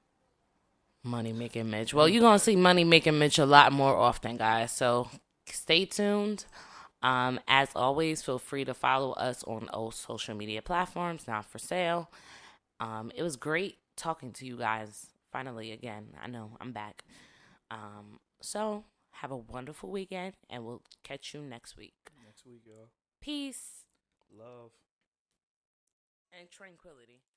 Money Making Mitch. Well, you're going to see Money Making Mitch a lot more often, guys. So stay tuned. Um, as always, feel free to follow us on all social media platforms, Not For Sale. Um, it was great talking to you guys finally again. I know I'm back. Um, so have a wonderful weekend, and we'll catch you next week. Next week, y'all. Peace Love. and tranquility.